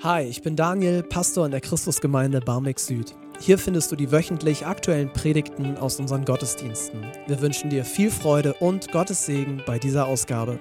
Hi, ich bin Daniel, Pastor in der Christusgemeinde Barmbek Süd. Hier findest du die wöchentlich aktuellen Predigten aus unseren Gottesdiensten. Wir wünschen dir viel Freude und Gottes Segen bei dieser Ausgabe.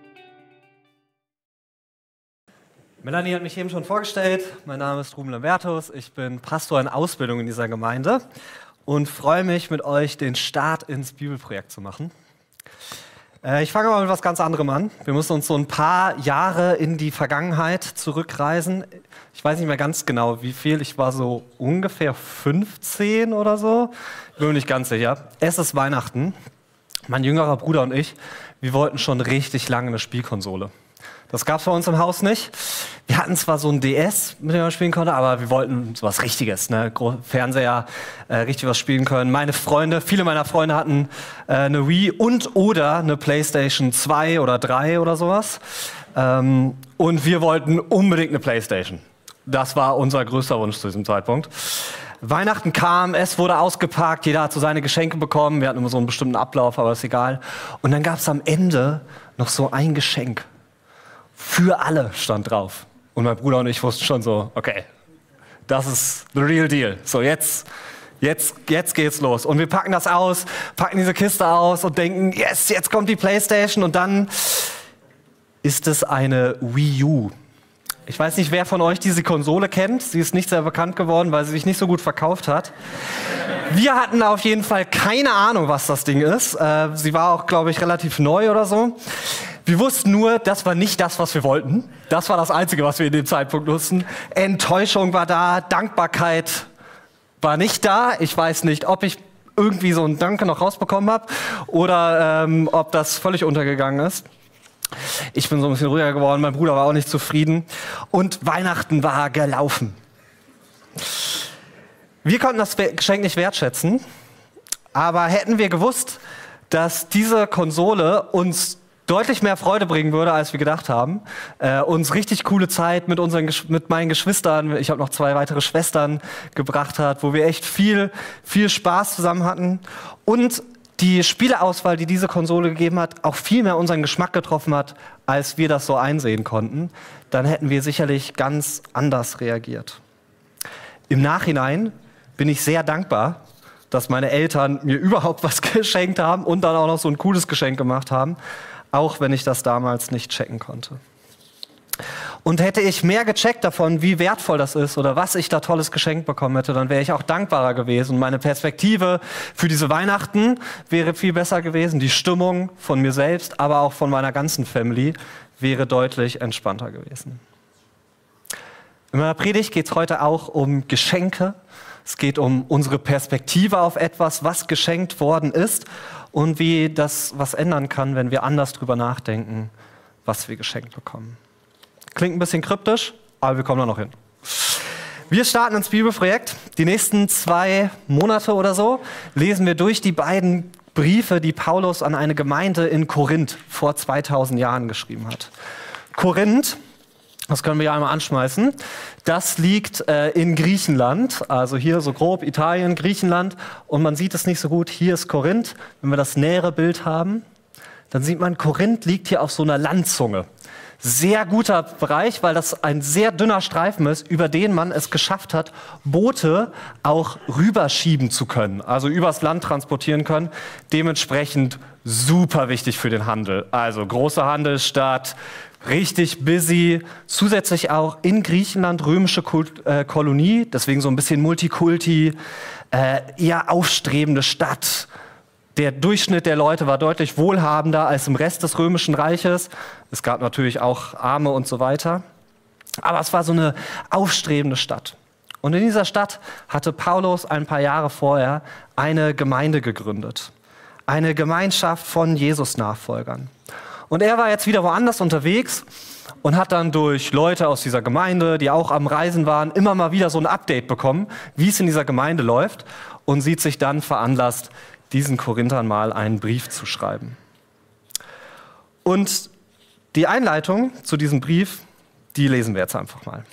Melanie hat mich eben schon vorgestellt. Mein Name ist Ruben Lambertus. Ich bin Pastor in Ausbildung in dieser Gemeinde und freue mich, mit euch den Start ins Bibelprojekt zu machen. Ich fange mal mit was ganz anderem an. Wir müssen uns so ein paar Jahre in die Vergangenheit zurückreisen. Ich weiß nicht mehr ganz genau, wie viel. Ich war so ungefähr 15 oder so. Ich bin mir nicht ganz sicher. Es ist Weihnachten. Mein jüngerer Bruder und ich, wir wollten schon richtig lange eine Spielkonsole. Das gab es bei uns im Haus nicht. Wir hatten zwar so ein DS, mit dem man spielen konnte, aber wir wollten so was Richtiges, ne? Fernseher, richtig was spielen können. Viele meiner Freunde hatten eine Wii oder eine PlayStation 2 oder 3 oder sowas. Und wir wollten unbedingt eine PlayStation. Das war unser größter Wunsch zu diesem Zeitpunkt. Weihnachten kam, es wurde ausgepackt, jeder hat so seine Geschenke bekommen. Wir hatten immer so einen bestimmten Ablauf, aber ist egal. Und dann gab es am Ende noch so ein Geschenk. Für alle stand drauf. Und mein Bruder und ich wussten schon so, okay, das ist the real deal. So, jetzt geht's los. Und wir packen das aus, packen diese Kiste aus und denken, yes, jetzt kommt die PlayStation. Und dann ist es eine Wii U. Ich weiß nicht, wer von euch diese Konsole kennt. Sie ist nicht sehr bekannt geworden, weil sie sich nicht so gut verkauft hat. Wir hatten auf jeden Fall keine Ahnung, was das Ding ist. Sie war auch, glaube ich, relativ neu oder so. Wir wussten nur, das war nicht das, was wir wollten. Das war das Einzige, was wir in dem Zeitpunkt wussten. Enttäuschung war da, Dankbarkeit war nicht da. Ich weiß nicht, ob ich irgendwie so ein Danke noch rausbekommen habe oder ob das völlig untergegangen ist. Ich bin so ein bisschen ruhiger geworden, mein Bruder war auch nicht zufrieden. Und Weihnachten war gelaufen. Wir konnten das Geschenk nicht wertschätzen, aber hätten wir gewusst, dass diese Konsole uns deutlich mehr Freude bringen würde, als wir gedacht haben. Uns richtig coole Zeit mit meinen Geschwistern, ich habe noch 2 weitere Schwestern gebracht hat, wo wir echt viel Spaß zusammen hatten. Und die Spieleauswahl, die diese Konsole gegeben hat, auch viel mehr unseren Geschmack getroffen hat, als wir das so einsehen konnten, dann hätten wir sicherlich ganz anders reagiert. Im Nachhinein bin ich sehr dankbar, dass meine Eltern mir überhaupt was geschenkt haben und dann auch noch so ein cooles Geschenk gemacht haben, auch wenn ich das damals nicht checken konnte. Und hätte ich mehr gecheckt davon, wie wertvoll das ist oder was ich da Tolles geschenkt bekommen hätte, dann wäre ich auch dankbarer gewesen. Und meine Perspektive für diese Weihnachten wäre viel besser gewesen. Die Stimmung von mir selbst, aber auch von meiner ganzen Family wäre deutlich entspannter gewesen. In meiner Predigt geht es heute auch um Geschenke. Es geht um unsere Perspektive auf etwas, was geschenkt worden ist und wie das was ändern kann, wenn wir anders drüber nachdenken, was wir geschenkt bekommen. Klingt ein bisschen kryptisch, aber wir kommen da noch hin. Wir starten ins Bibelprojekt. Die nächsten 2 Monate oder so lesen wir durch die beiden Briefe, die Paulus an eine Gemeinde in Korinth vor 2000 Jahren geschrieben hat. Korinth, das können wir ja einmal anschmeißen, das liegt in Griechenland, also hier so grob Italien, Griechenland, und man sieht es nicht so gut, hier ist Korinth. Wenn wir das nähere Bild haben, dann sieht man, Korinth liegt hier auf so einer Landzunge. Sehr guter Bereich, weil das ein sehr dünner Streifen ist, über den man es geschafft hat, Boote auch rüberschieben zu können, also übers Land transportieren können. Dementsprechend super wichtig für den Handel. Also große Handelsstadt, richtig busy. Zusätzlich auch in Griechenland römische Kolonie, deswegen so ein bisschen Multikulti, eher aufstrebende Stadt. Der Durchschnitt der Leute war deutlich wohlhabender als im Rest des Römischen Reiches. Es gab natürlich auch Arme und so weiter. Aber es war so eine aufstrebende Stadt. Und in dieser Stadt hatte Paulus ein paar Jahre vorher eine Gemeinde gegründet. Eine Gemeinschaft von Jesus-Nachfolgern. Und er war jetzt wieder woanders unterwegs und hat dann durch Leute aus dieser Gemeinde, die auch am Reisen waren, immer mal wieder so ein Update bekommen, wie es in dieser Gemeinde läuft, und sieht sich dann veranlasst, diesen Korinthern mal einen Brief zu schreiben. Und die Einleitung zu diesem Brief, die lesen wir jetzt einfach mal.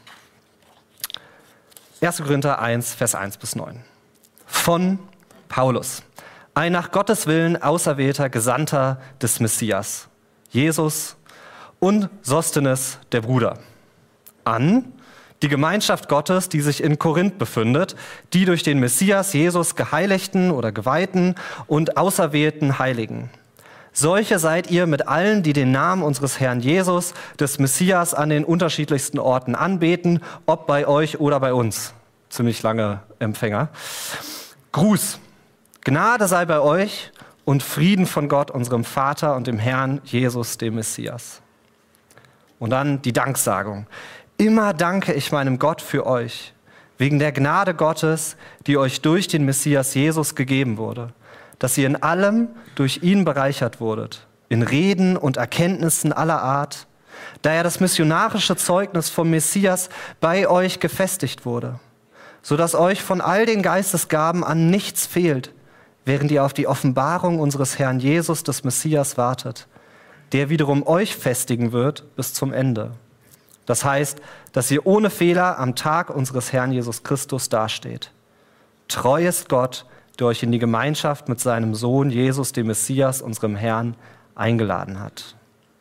1. Korinther 1, Vers 1-9. Von Paulus, ein nach Gottes Willen auserwählter Gesandter des Messias, Jesus und Sosthenes, der Bruder, an die Gemeinschaft Gottes, die sich in Korinth befindet, die durch den Messias Jesus geheiligten oder geweihten und auserwählten Heiligen. Solche seid ihr mit allen, die den Namen unseres Herrn Jesus, des Messias, an den unterschiedlichsten Orten anbeten, ob bei euch oder bei uns. Ziemlich lange Empfänger. Gruß. Gnade sei bei euch und Frieden von Gott, unserem Vater und dem Herrn Jesus, dem Messias. Und dann die Danksagung. Immer danke ich meinem Gott für euch, wegen der Gnade Gottes, die euch durch den Messias Jesus gegeben wurde, dass ihr in allem durch ihn bereichert wurdet, in Reden und Erkenntnissen aller Art, da ja das missionarische Zeugnis vom Messias bei euch gefestigt wurde, sodass euch von all den Geistesgaben an nichts fehlt, während ihr auf die Offenbarung unseres Herrn Jesus, des Messias, wartet, der wiederum euch festigen wird bis zum Ende. Das heißt, dass ihr ohne Fehler am Tag unseres Herrn Jesus Christus dasteht. Treu ist Gott, der euch in die Gemeinschaft mit seinem Sohn Jesus, dem Messias, unserem Herrn, eingeladen hat.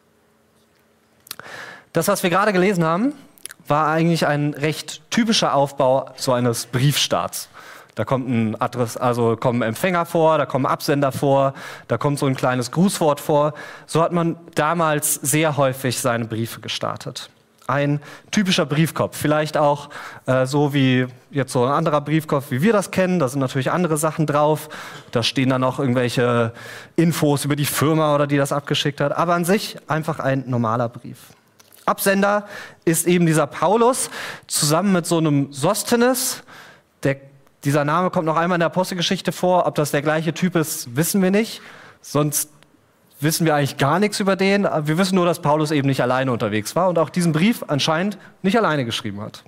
Das, was wir gerade gelesen haben, war eigentlich ein recht typischer Aufbau so eines Briefstarts. Da kommt kommen Empfänger vor, da kommen Absender vor, da kommt so ein kleines Grußwort vor. So hat man damals sehr häufig seine Briefe gestartet. Ein typischer Briefkopf, vielleicht auch so wie jetzt so ein anderer Briefkopf, wie wir das kennen. Da sind natürlich andere Sachen drauf. Da stehen dann auch irgendwelche Infos über die Firma oder die das abgeschickt hat. Aber an sich einfach ein normaler Brief. Absender ist eben dieser Paulus zusammen mit so einem Sosthenes. Dieser Name kommt noch einmal in der Apostelgeschichte vor. Ob das der gleiche Typ ist, wissen wir nicht. Sonst wissen wir eigentlich gar nichts über den. Wir wissen nur, dass Paulus eben nicht alleine unterwegs war und auch diesen Brief anscheinend nicht alleine geschrieben hat.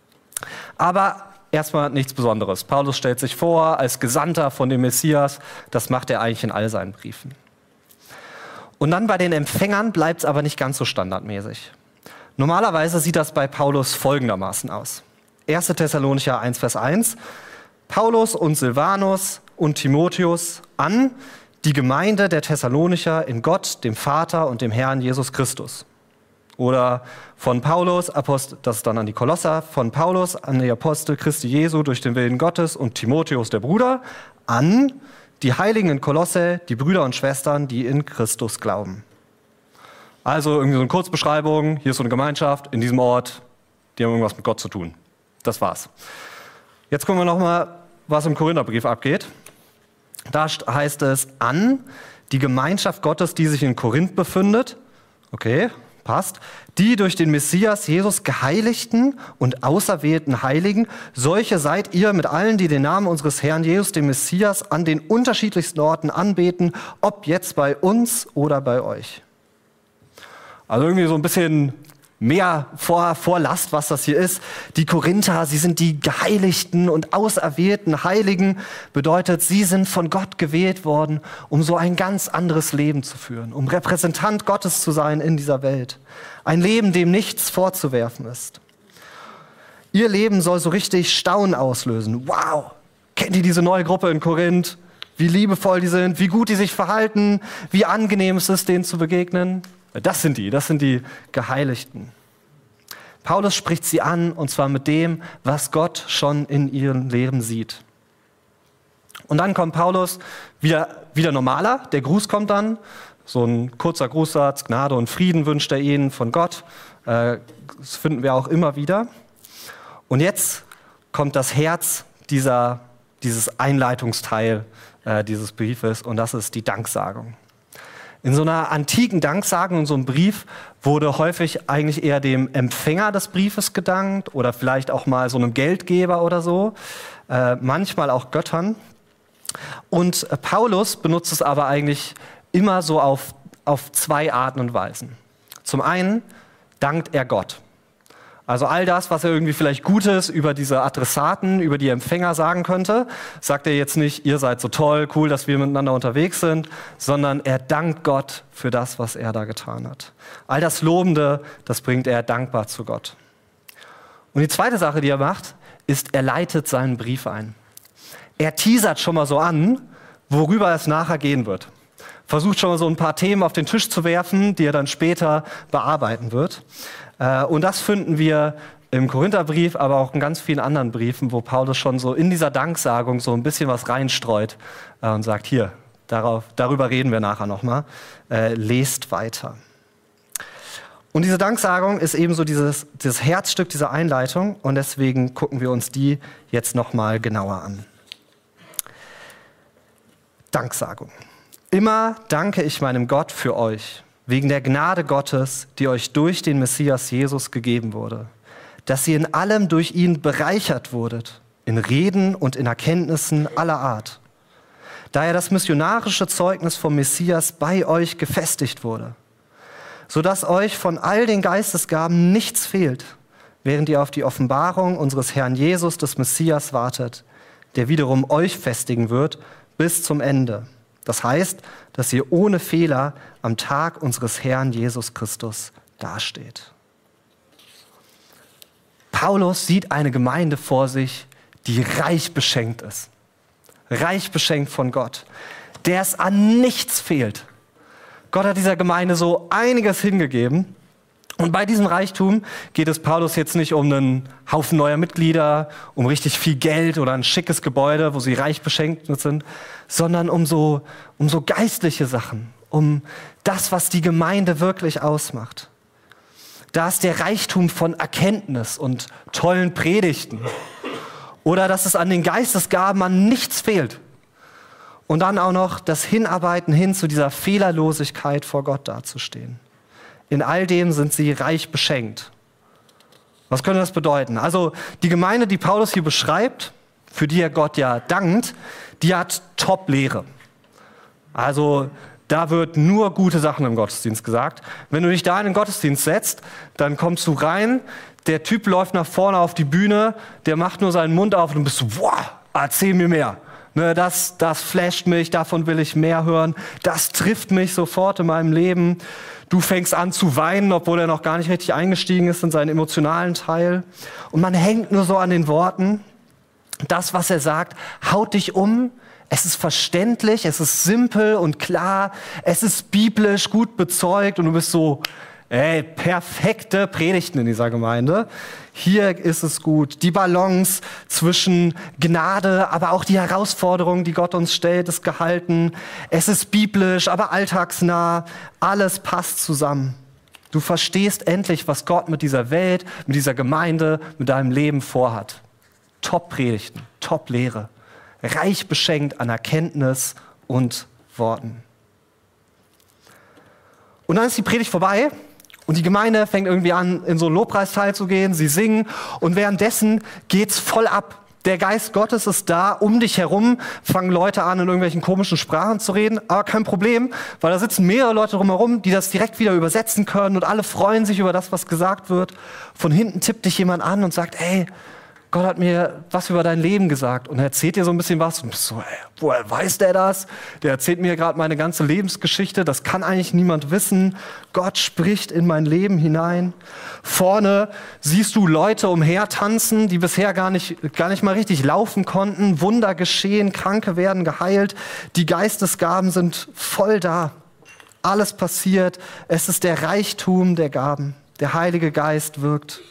Aber erstmal nichts Besonderes. Paulus stellt sich vor als Gesandter von dem Messias. Das macht er eigentlich in all seinen Briefen. Und dann bei den Empfängern bleibt es aber nicht ganz so standardmäßig. Normalerweise sieht das bei Paulus folgendermaßen aus. 1. Thessalonicher 1, Vers 1. Paulus und Silvanus und Timotheus an die Gemeinde der Thessalonicher in Gott, dem Vater und dem Herrn Jesus Christus. Oder von Paulus, das ist dann an die Kolosser, von Paulus an die Apostel Christi Jesu durch den Willen Gottes und Timotheus, der Bruder, an die Heiligen in Kolosse, die Brüder und Schwestern, die in Christus glauben. Also irgendwie so eine Kurzbeschreibung, hier ist so eine Gemeinschaft in diesem Ort, die haben irgendwas mit Gott zu tun. Das war's. Jetzt gucken wir nochmal, was im Korintherbrief abgeht. Da heißt es an die Gemeinschaft Gottes, die sich in Korinth befindet. Okay, passt. Die durch den Messias Jesus geheiligten und auserwählten Heiligen. Solche seid ihr mit allen, die den Namen unseres Herrn Jesus, dem Messias, an den unterschiedlichsten Orten anbeten, ob jetzt bei uns oder bei euch. Also irgendwie so ein bisschen mehr Vorlast, was das hier ist. Die Korinther, sie sind die geheiligten und auserwählten Heiligen. Bedeutet, sie sind von Gott gewählt worden, um so ein ganz anderes Leben zu führen, um Repräsentant Gottes zu sein in dieser Welt. Ein Leben, dem nichts vorzuwerfen ist. Ihr Leben soll so richtig Staunen auslösen. Wow, kennt ihr diese neue Gruppe in Korinth? Wie liebevoll die sind, wie gut die sich verhalten, wie angenehm es ist, denen zu begegnen. Das sind die Geheiligten. Paulus spricht sie an, und zwar mit dem, was Gott schon in ihrem Leben sieht. Und dann kommt Paulus wieder normaler, der Gruß kommt dann, so ein kurzer Grußsatz, Gnade und Frieden wünscht er ihnen von Gott. Das finden wir auch immer wieder. Und jetzt kommt das Herz dieses Einleitungsteil dieses Briefes, und das ist die Danksagung. In so einer antiken Danksagung, in so einem Brief, wurde häufig eigentlich eher dem Empfänger des Briefes gedankt oder vielleicht auch mal so einem Geldgeber oder so, manchmal auch Göttern. Und Paulus benutzt es aber eigentlich immer so auf zwei Arten und Weisen. Zum einen dankt er Gott. Also all das, was er irgendwie vielleicht Gutes über diese Adressaten, über die Empfänger sagen könnte, sagt er jetzt nicht, ihr seid so toll, cool, dass wir miteinander unterwegs sind, sondern er dankt Gott für das, was er da getan hat. All das Lobende, das bringt er dankbar zu Gott. Und die zweite Sache, die er macht, ist, er leitet seinen Brief ein. Er teasert schon mal so an, worüber es nachher gehen wird. versucht schon mal so ein paar Themen auf den Tisch zu werfen, die er dann später bearbeiten wird. Und das finden wir im Korintherbrief, aber auch in ganz vielen anderen Briefen, wo Paulus schon so in dieser Danksagung so ein bisschen was reinstreut und sagt, hier, darüber reden wir nachher nochmal, lest weiter. Und diese Danksagung ist eben so dieses Herzstück dieser Einleitung und deswegen gucken wir uns die jetzt nochmal genauer an. Danksagung. Immer danke ich meinem Gott für euch, wegen der Gnade Gottes, die euch durch den Messias Jesus gegeben wurde, dass ihr in allem durch ihn bereichert wurdet, in Reden und in Erkenntnissen aller Art. Da ja das missionarische Zeugnis vom Messias bei euch gefestigt wurde, sodass euch von all den Geistesgaben nichts fehlt, während ihr auf die Offenbarung unseres Herrn Jesus, des Messias, wartet, der wiederum euch festigen wird bis zum Ende. Das heißt, dass ihr ohne Fehler am Tag unseres Herrn Jesus Christus dasteht. Paulus sieht eine Gemeinde vor sich, die reich beschenkt ist. Reich beschenkt von Gott, der es an nichts fehlt. Gott hat dieser Gemeinde so einiges hingegeben. Und bei diesem Reichtum geht es Paulus jetzt nicht um einen Haufen neuer Mitglieder, um richtig viel Geld oder ein schickes Gebäude, wo sie reich beschenkt sind, sondern um so geistliche Sachen, um das, was die Gemeinde wirklich ausmacht. Da ist der Reichtum von Erkenntnis und tollen Predigten. Oder dass es an den Geistesgaben an nichts fehlt. Und dann auch noch das Hinarbeiten hin zu dieser Fehlerlosigkeit vor Gott dazustehen. In all dem sind sie reich beschenkt. Was könnte das bedeuten? Also die Gemeinde, die Paulus hier beschreibt, für die er Gott ja dankt, die hat Top-Lehre. Also da wird nur gute Sachen im Gottesdienst gesagt. Wenn du dich da in den Gottesdienst setzt, dann kommst du rein, der Typ läuft nach vorne auf die Bühne, der macht nur seinen Mund auf und du bist so, wow, erzähl mir mehr. Ne, das flasht mich, davon will ich mehr hören. Das trifft mich sofort in meinem Leben. Du fängst an zu weinen, obwohl er noch gar nicht richtig eingestiegen ist in seinen emotionalen Teil. Und man hängt nur so an den Worten. Das, was er sagt, haut dich um. Es ist verständlich, es ist simpel und klar. Es ist biblisch gut bezeugt und du bist so, perfekte Predigten in dieser Gemeinde. Hier ist es gut. Die Balance zwischen Gnade, aber auch die Herausforderungen, die Gott uns stellt, ist gehalten. Es ist biblisch, aber alltagsnah. Alles passt zusammen. Du verstehst endlich, was Gott mit dieser Welt, mit dieser Gemeinde, mit deinem Leben vorhat. Top-Predigten, Top-Lehre. Reich beschenkt an Erkenntnis und Worten. Und dann ist die Predigt vorbei. Und die Gemeinde fängt irgendwie an, in so einen Lobpreisteil zu gehen, sie singen und währenddessen geht's voll ab. Der Geist Gottes ist da, um dich herum fangen Leute an, in irgendwelchen komischen Sprachen zu reden, aber kein Problem, weil da sitzen mehrere Leute drumherum, die das direkt wieder übersetzen können und alle freuen sich über das, was gesagt wird. Von hinten tippt dich jemand an und sagt, ey, Gott hat mir was über dein Leben gesagt und er erzählt dir so ein bisschen was und du bist so, woher weiß der das? Der erzählt mir gerade meine ganze Lebensgeschichte, das kann eigentlich niemand wissen. Gott spricht in mein Leben hinein. Vorne siehst du Leute umhertanzen, die bisher gar nicht mal richtig laufen konnten. Wunder geschehen, Kranke werden geheilt, die Geistesgaben sind voll da. Alles passiert, es ist der Reichtum der Gaben. Der Heilige Geist wirkt.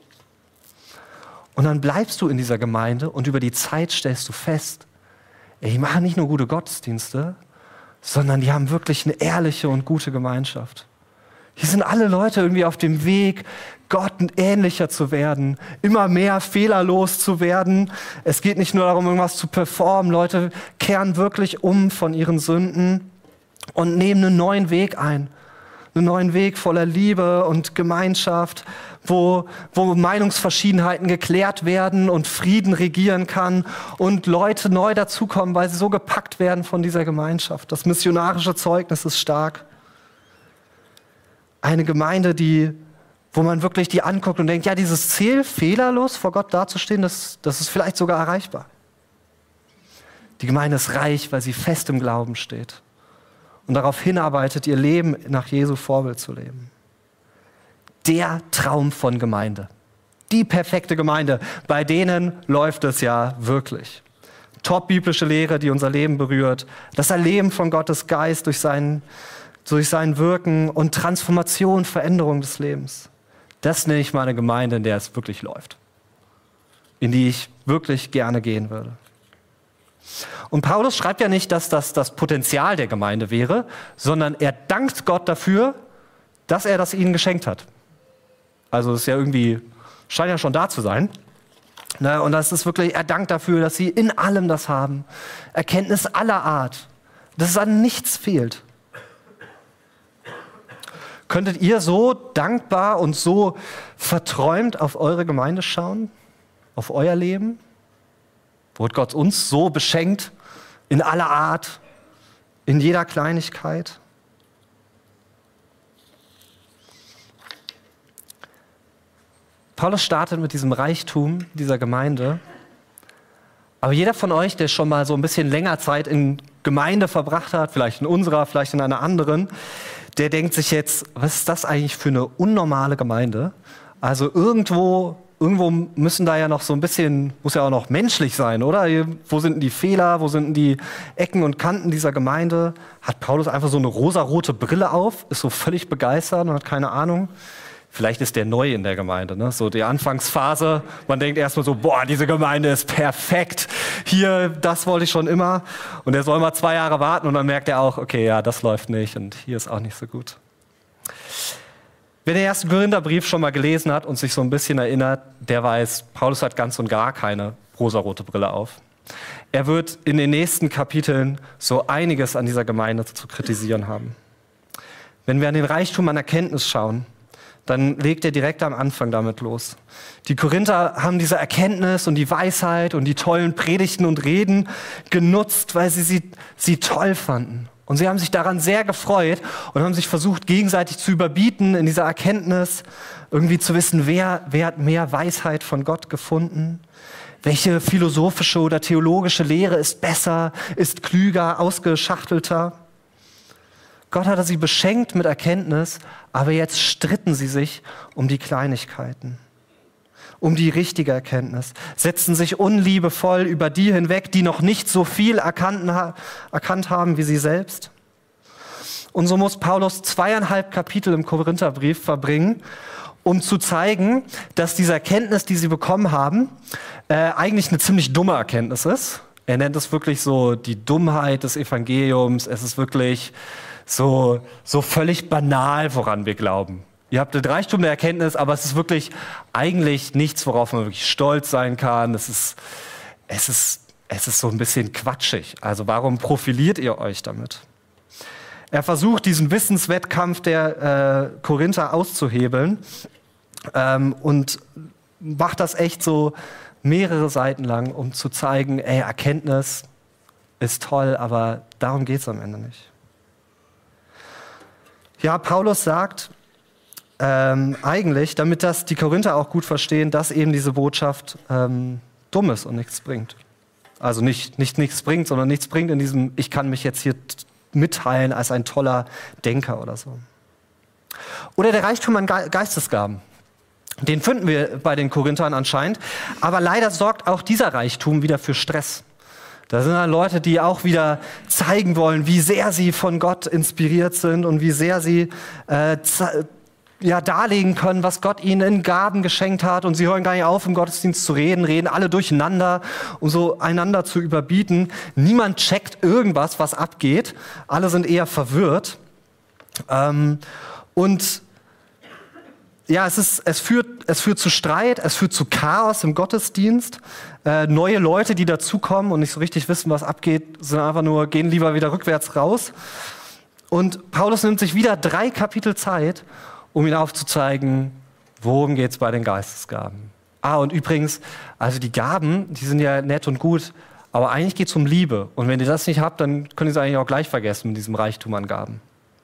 Und dann bleibst du in dieser Gemeinde und über die Zeit stellst du fest, die machen nicht nur gute Gottesdienste, sondern die haben wirklich eine ehrliche und gute Gemeinschaft. Hier sind alle Leute irgendwie auf dem Weg, Gott ähnlicher zu werden, immer mehr fehlerlos zu werden. Es geht nicht nur darum, irgendwas zu performen. Leute kehren wirklich um von ihren Sünden und nehmen einen neuen Weg ein. Einen neuen Weg voller Liebe und Gemeinschaft, wo Meinungsverschiedenheiten geklärt werden und Frieden regieren kann und Leute neu dazukommen, weil sie so gepackt werden von dieser Gemeinschaft. Das missionarische Zeugnis ist stark. Eine Gemeinde, wo man wirklich die anguckt und denkt, ja, dieses Ziel, fehlerlos vor Gott dazustehen, das ist vielleicht sogar erreichbar. Die Gemeinde ist reich, weil sie fest im Glauben steht und darauf hinarbeitet, ihr Leben nach Jesu Vorbild zu leben. Der Traum von Gemeinde. Die perfekte Gemeinde. Bei denen läuft es ja wirklich. top-biblische Lehre, die unser Leben berührt. Das Erleben von Gottes Geist durch sein Wirken und Transformation, Veränderung des Lebens. Das nenne ich mal eine Gemeinde, in der es wirklich läuft. In die ich wirklich gerne gehen würde. Und Paulus schreibt ja nicht, dass das das Potenzial der Gemeinde wäre, sondern er dankt Gott dafür, dass er das ihnen geschenkt hat. Also es ist ja irgendwie, scheint ja schon da zu sein. Und das ist wirklich, er dankt dafür, dass sie in allem das haben. Erkenntnis aller Art. Dass es an nichts fehlt. Könntet ihr so dankbar und so verträumt auf eure Gemeinde schauen? Auf euer Leben? Wurde Gott uns so beschenkt? In aller Art? In jeder Kleinigkeit? Paulus startet mit diesem Reichtum dieser Gemeinde. Aber jeder von euch, der schon mal so ein bisschen länger Zeit in Gemeinde verbracht hat, vielleicht in unserer, vielleicht in einer anderen, der denkt sich jetzt, was ist das eigentlich für eine unnormale Gemeinde? Also irgendwo müssen da ja noch so ein bisschen, muss ja auch noch menschlich sein, oder? Wo sind denn die Fehler, wo sind denn die Ecken und Kanten dieser Gemeinde? Hat Paulus einfach so eine rosarote Brille auf, ist so völlig begeistert und hat keine Ahnung? Vielleicht ist der neu in der Gemeinde, ne? So die Anfangsphase. Man denkt erstmal so, boah, diese Gemeinde ist perfekt. Hier, das wollte ich schon immer. Und er soll mal 2 Jahre warten und dann merkt er auch, okay, ja, das läuft nicht und hier ist auch nicht so gut. Wer den 1. Korintherbrief schon mal gelesen hat und sich so ein bisschen erinnert, der weiß, Paulus hat ganz und gar keine rosarote Brille auf. Er wird in den nächsten Kapiteln so einiges an dieser Gemeinde zu kritisieren haben. Wenn wir an den Reichtum an Erkenntnis schauen, dann legt er direkt am Anfang damit los. Die Korinther haben diese Erkenntnis und die Weisheit und die tollen Predigten und Reden genutzt, weil sie toll fanden. Und sie haben sich daran sehr gefreut und haben sich versucht, gegenseitig zu überbieten in dieser Erkenntnis, irgendwie zu wissen, wer hat mehr Weisheit von Gott gefunden, welche philosophische oder theologische Lehre ist besser, ist klüger, ausgeschachtelter. Gott hatte sie beschenkt mit Erkenntnis, aber jetzt stritten sie sich um die Kleinigkeiten, um die richtige Erkenntnis, setzten sich unliebevoll über die hinweg, die noch nicht so viel erkannt haben wie sie selbst. Und so muss Paulus 2,5 Kapitel im Korintherbrief verbringen, um zu zeigen, dass diese Erkenntnis, die sie bekommen haben, eigentlich eine ziemlich dumme Erkenntnis ist. Er nennt es wirklich so die Dummheit des Evangeliums. Es ist wirklich so völlig banal, woran wir glauben. Ihr habt den Reichtum der Erkenntnis, aber es ist wirklich eigentlich nichts, worauf man wirklich stolz sein kann. Es ist so ein bisschen quatschig. Also warum profiliert ihr euch damit? Er versucht, diesen Wissenswettkampf der Korinther auszuhebeln und macht das echt so mehrere Seiten lang, um zu zeigen, Erkenntnis ist toll, aber darum geht es am Ende nicht. Ja, Paulus sagt eigentlich, damit das die Korinther auch gut verstehen, dass eben diese Botschaft dumm ist und nichts bringt. Also nicht nichts bringt, sondern nichts bringt in diesem, ich kann mich jetzt hier mitteilen als ein toller Denker oder so. Oder der Reichtum an Geistesgaben. Den finden wir bei den Korinthern anscheinend. Aber leider sorgt auch dieser Reichtum wieder für Stress. Da sind dann Leute, die auch wieder zeigen wollen, wie sehr sie von Gott inspiriert sind und wie sehr sie darlegen können, was Gott ihnen in Gaben geschenkt hat. Und sie hören gar nicht auf, im Gottesdienst zu reden alle durcheinander, um so einander zu überbieten. Niemand checkt irgendwas, was abgeht. Alle sind eher verwirrt. Es führt zu Streit, es führt zu Chaos im Gottesdienst. Neue Leute, die dazukommen und nicht so richtig wissen, was abgeht, gehen lieber wieder rückwärts raus. Und Paulus nimmt sich wieder 3 Kapitel Zeit, um ihnen aufzuzeigen, worum geht es bei den Geistesgaben. Und übrigens, also die Gaben, die sind ja nett und gut, aber eigentlich geht es um Liebe. Und wenn ihr das nicht habt, dann könnt ihr es eigentlich auch gleich vergessen mit diesem Reichtum an Gaben.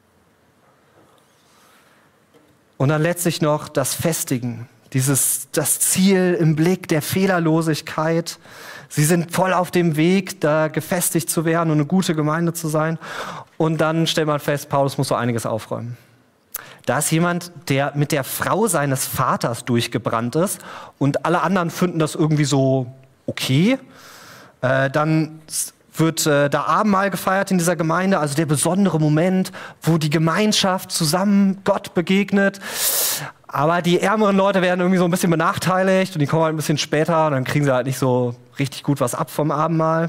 Und dann letztlich noch das Festigen, das Ziel im Blick der Fehlerlosigkeit. Sie sind voll auf dem Weg, da gefestigt zu werden und eine gute Gemeinde zu sein. Und dann stellt man fest, Paulus muss so einiges aufräumen. Da ist jemand, der mit der Frau seines Vaters durchgebrannt ist und alle anderen finden das irgendwie so okay. Dann wird da Abendmahl gefeiert in dieser Gemeinde, also der besondere Moment, wo die Gemeinschaft zusammen Gott begegnet. Aber die ärmeren Leute werden irgendwie so ein bisschen benachteiligt und die kommen halt ein bisschen später und dann kriegen sie halt nicht so richtig gut was ab vom Abendmahl.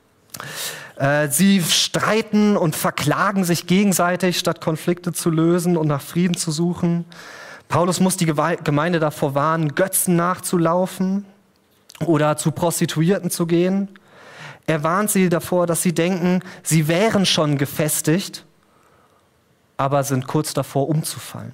Sie streiten und verklagen sich gegenseitig, statt Konflikte zu lösen und nach Frieden zu suchen. Paulus muss die Gemeinde davor warnen, Götzen nachzulaufen oder zu Prostituierten zu gehen. Er warnt sie davor, dass sie denken, sie wären schon gefestigt, aber sind kurz davor umzufallen.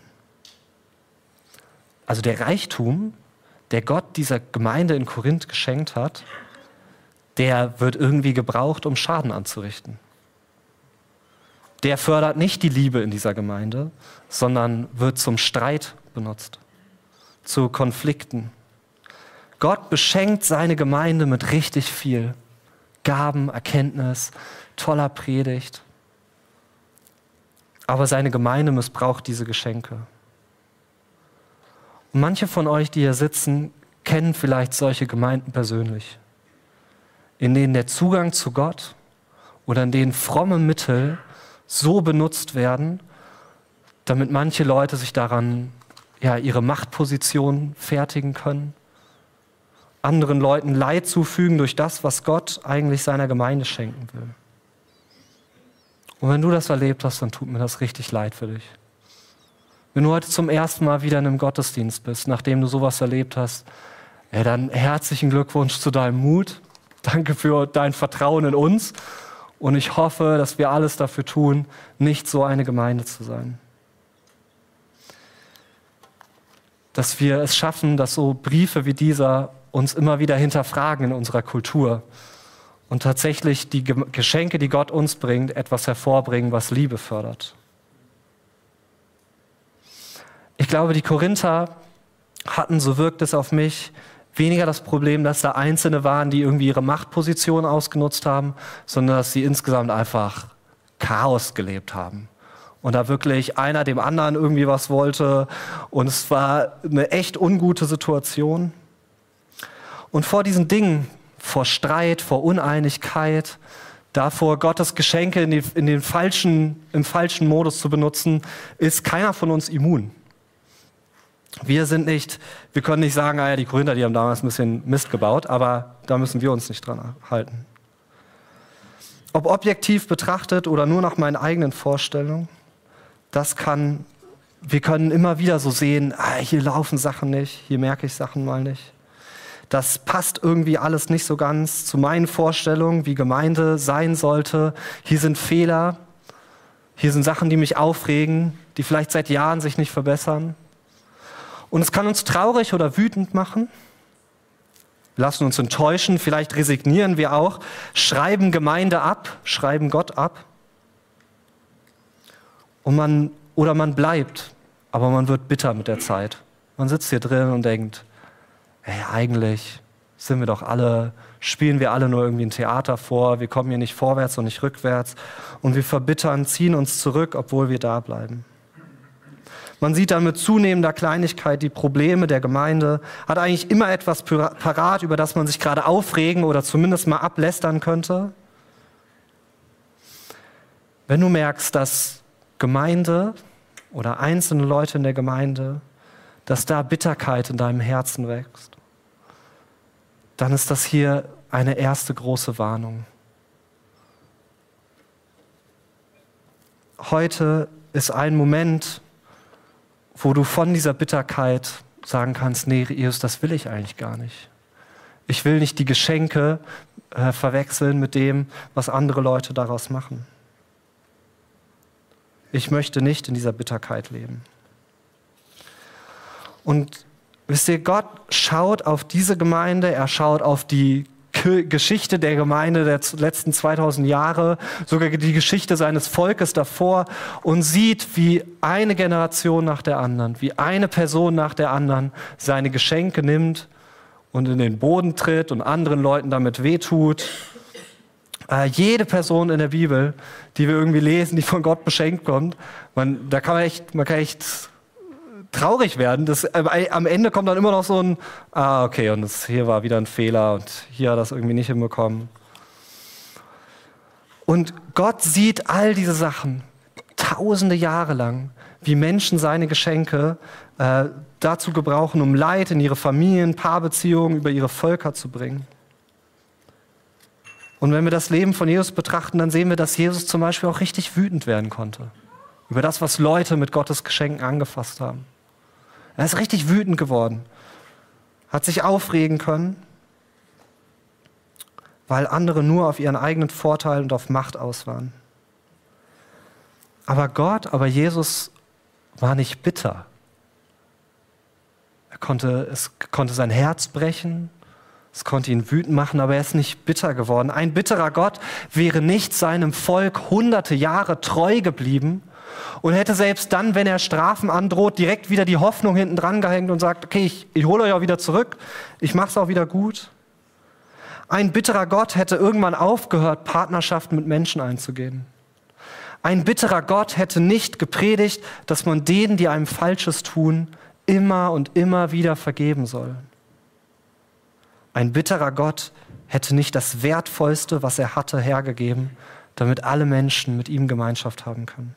Also der Reichtum, der Gott dieser Gemeinde in Korinth geschenkt hat, der wird irgendwie gebraucht, um Schaden anzurichten. Der fördert nicht die Liebe in dieser Gemeinde, sondern wird zum Streit benutzt, zu Konflikten. Gott beschenkt seine Gemeinde mit richtig viel Gaben, Erkenntnis, toller Predigt. Aber seine Gemeinde missbraucht diese Geschenke. Und manche von euch, die hier sitzen, kennen vielleicht solche Gemeinden persönlich, in denen der Zugang zu Gott oder in denen fromme Mittel so benutzt werden, damit manche Leute sich daran ihre Machtposition fertigen können, anderen Leuten Leid zufügen durch das, was Gott eigentlich seiner Gemeinde schenken will. Und wenn du das erlebt hast, dann tut mir das richtig leid für dich. Wenn du heute zum ersten Mal wieder in einem Gottesdienst bist, nachdem du sowas erlebt hast, dann herzlichen Glückwunsch zu deinem Mut. Danke für dein Vertrauen in uns. Und ich hoffe, dass wir alles dafür tun, nicht so eine Gemeinde zu sein. Dass wir es schaffen, dass so Briefe wie dieser uns immer wieder hinterfragen in unserer Kultur und tatsächlich die Geschenke, die Gott uns bringt, etwas hervorbringen, was Liebe fördert. Ich glaube, die Korinther hatten, so wirkt es auf mich, weniger das Problem, dass da Einzelne waren, die irgendwie ihre Machtposition ausgenutzt haben, sondern dass sie insgesamt einfach Chaos gelebt haben. Und da wirklich einer dem anderen irgendwie was wollte. Und es war eine echt ungute Situation. Und vor diesen Dingen, vor Streit, vor Uneinigkeit, davor Gottes Geschenke im falschen Modus zu benutzen, ist keiner von uns immun. Wir können nicht sagen, die Korinther, die haben damals ein bisschen Mist gebaut, aber da müssen wir uns nicht dran halten. Ob objektiv betrachtet oder nur nach meinen eigenen Vorstellungen, wir können immer wieder so sehen, hier laufen Sachen nicht, hier merke ich Sachen mal nicht. Das passt irgendwie alles nicht so ganz zu meinen Vorstellungen, wie Gemeinde sein sollte. Hier sind Fehler, hier sind Sachen, die mich aufregen, die vielleicht seit Jahren sich nicht verbessern. Und es kann uns traurig oder wütend machen. Wir lassen uns enttäuschen, vielleicht resignieren wir auch, schreiben Gemeinde ab, schreiben Gott ab. Oder man bleibt, aber man wird bitter mit der Zeit. Man sitzt hier drin und denkt, eigentlich spielen wir alle nur irgendwie ein Theater vor, wir kommen hier nicht vorwärts und nicht rückwärts und wir verbittern, ziehen uns zurück, obwohl wir da bleiben. Man sieht dann mit zunehmender Kleinigkeit die Probleme der Gemeinde, hat eigentlich immer etwas parat, über das man sich gerade aufregen oder zumindest mal ablästern könnte. Wenn du merkst, dass Gemeinde oder einzelne Leute in der Gemeinde, dass da Bitterkeit in deinem Herzen wächst, dann ist das hier eine erste große Warnung. Heute ist ein Moment, wo du von dieser Bitterkeit sagen kannst, nee, Jesus, das will ich eigentlich gar nicht. Ich will nicht die Geschenke verwechseln mit dem, was andere Leute daraus machen. Ich möchte nicht in dieser Bitterkeit leben. Und wisst ihr, Gott schaut auf diese Gemeinde, er schaut auf die Geschichte der Gemeinde der letzten 2000 Jahre, sogar die Geschichte seines Volkes davor und sieht, wie eine Generation nach der anderen, wie eine Person nach der anderen seine Geschenke nimmt und in den Boden tritt und anderen Leuten damit wehtut. Jede Person in der Bibel, die wir irgendwie lesen, die von Gott beschenkt kommt, man kann echt traurig werden. Am Ende kommt dann immer noch so ein, okay, und hier war wieder ein Fehler und hier hat das irgendwie nicht hinbekommen. Und Gott sieht all diese Sachen tausende Jahre lang, wie Menschen seine Geschenke dazu gebrauchen, um Leid in ihre Familien, Paarbeziehungen, über ihre Völker zu bringen. Und wenn wir das Leben von Jesus betrachten, dann sehen wir, dass Jesus zum Beispiel auch richtig wütend werden konnte über das, was Leute mit Gottes Geschenken angefasst haben. Er ist richtig wütend geworden, hat sich aufregen können, weil andere nur auf ihren eigenen Vorteil und auf Macht aus waren. Aber Jesus war nicht bitter. Es konnte sein Herz brechen, es konnte ihn wütend machen, aber er ist nicht bitter geworden. Ein bitterer Gott wäre nicht seinem Volk hunderte Jahre treu geblieben und hätte selbst dann, wenn er Strafen androht, direkt wieder die Hoffnung hinten dran gehängt und sagt, okay, ich hole euch auch wieder zurück, ich mache es auch wieder gut. Ein bitterer Gott hätte irgendwann aufgehört, Partnerschaften mit Menschen einzugehen. Ein bitterer Gott hätte nicht gepredigt, dass man denen, die einem Falsches tun, immer und immer wieder vergeben soll. Ein bitterer Gott hätte nicht das Wertvollste, was er hatte, hergegeben, damit alle Menschen mit ihm Gemeinschaft haben können.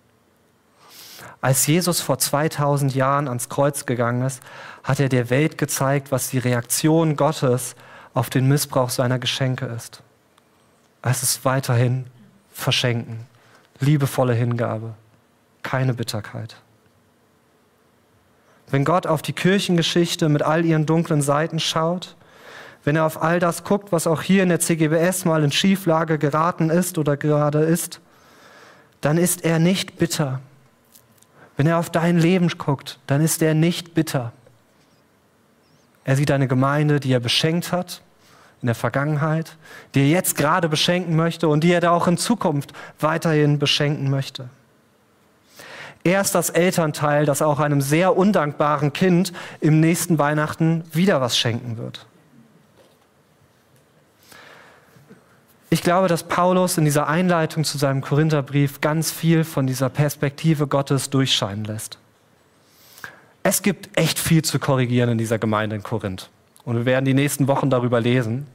Als Jesus vor 2000 Jahren ans Kreuz gegangen ist, hat er der Welt gezeigt, was die Reaktion Gottes auf den Missbrauch seiner Geschenke ist. Es ist weiterhin Verschenken, liebevolle Hingabe, keine Bitterkeit. Wenn Gott auf die Kirchengeschichte mit all ihren dunklen Seiten schaut, wenn er auf all das guckt, was auch hier in der CGBS mal in Schieflage geraten ist oder gerade ist, dann ist er nicht bitter. Wenn er auf dein Leben guckt, dann ist er nicht bitter. Er sieht eine Gemeinde, die er beschenkt hat in der Vergangenheit, die er jetzt gerade beschenken möchte und die er da auch in Zukunft weiterhin beschenken möchte. Er ist das Elternteil, das auch einem sehr undankbaren Kind im nächsten Weihnachten wieder was schenken wird. Ich glaube, dass Paulus in dieser Einleitung zu seinem Korintherbrief ganz viel von dieser Perspektive Gottes durchscheinen lässt. Es gibt echt viel zu korrigieren in dieser Gemeinde in Korinth. Und wir werden die nächsten Wochen darüber lesen.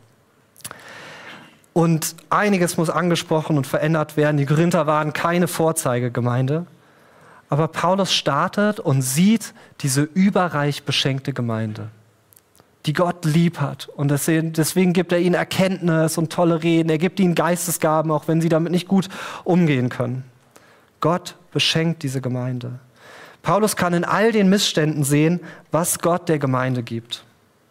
Und einiges muss angesprochen und verändert werden. Die Korinther waren keine Vorzeigegemeinde. Aber Paulus startet und sieht diese überreich beschenkte Gemeinde, die Gott lieb hat. Und deswegen gibt er ihnen Erkenntnis und tolle Reden. Er gibt ihnen Geistesgaben, auch wenn sie damit nicht gut umgehen können. Gott beschenkt diese Gemeinde. Paulus kann in all den Missständen sehen, was Gott der Gemeinde gibt.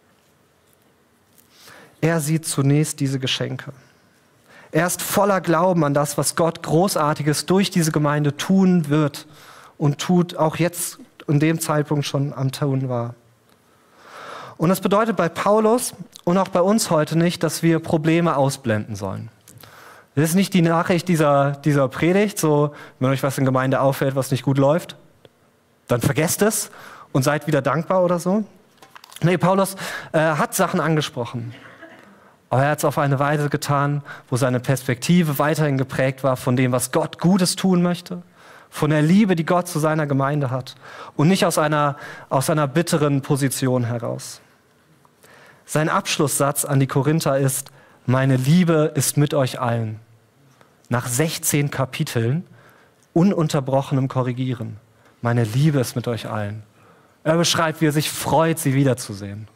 Er sieht zunächst diese Geschenke. Er ist voller Glauben an das, was Gott Großartiges durch diese Gemeinde tun wird und tut, auch jetzt in dem Zeitpunkt schon am Tun war. Und das bedeutet bei Paulus und auch bei uns heute nicht, dass wir Probleme ausblenden sollen. Das ist nicht die Nachricht dieser Predigt, so, wenn euch was in Gemeinde auffällt, was nicht gut läuft, dann vergesst es und seid wieder dankbar oder so. Nee, Paulus hat Sachen angesprochen. Aber er hat es auf eine Weise getan, wo seine Perspektive weiterhin geprägt war von dem, was Gott Gutes tun möchte, von der Liebe, die Gott zu seiner Gemeinde hat und nicht aus einer bitteren Position heraus. Sein Abschlusssatz an die Korinther ist: Meine Liebe ist mit euch allen. Nach 16 Kapiteln ununterbrochenem Korrigieren. Meine Liebe ist mit euch allen. Er beschreibt, wie er sich freut, sie wiederzusehen.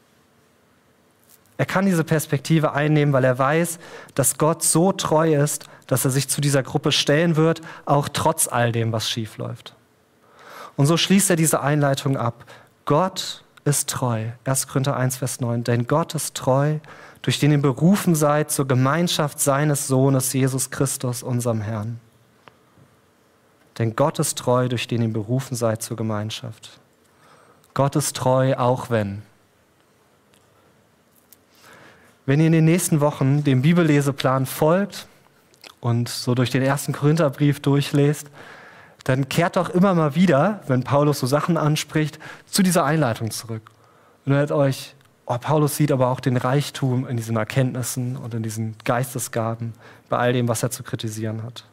Er kann diese Perspektive einnehmen, weil er weiß, dass Gott so treu ist, dass er sich zu dieser Gruppe stellen wird, auch trotz all dem, was schief läuft. Und so schließt er diese Einleitung ab. Gott ist treu. 1. Korinther 1, Vers 9. Denn Gott ist treu, durch den ihr berufen seid zur Gemeinschaft seines Sohnes Jesus Christus, unserem Herrn. Denn Gott ist treu, durch den ihr berufen seid zur Gemeinschaft. Gott ist treu, auch wenn. Wenn ihr in den nächsten Wochen dem Bibelleseplan folgt und so durch den 1. Korintherbrief durchlest, dann kehrt doch immer mal wieder, wenn Paulus so Sachen anspricht, zu dieser Einleitung zurück. Und hört euch, Paulus sieht aber auch den Reichtum in diesen Erkenntnissen und in diesen Geistesgaben, bei all dem, was er zu kritisieren hat.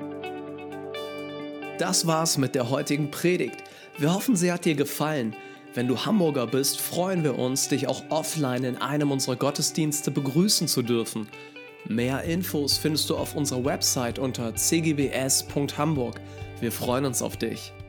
Das war's mit der heutigen Predigt. Wir hoffen, sie hat dir gefallen. Wenn du Hamburger bist, freuen wir uns, dich auch offline in einem unserer Gottesdienste begrüßen zu dürfen. Mehr Infos findest du auf unserer Website unter cgbs.hamburg. Wir freuen uns auf dich.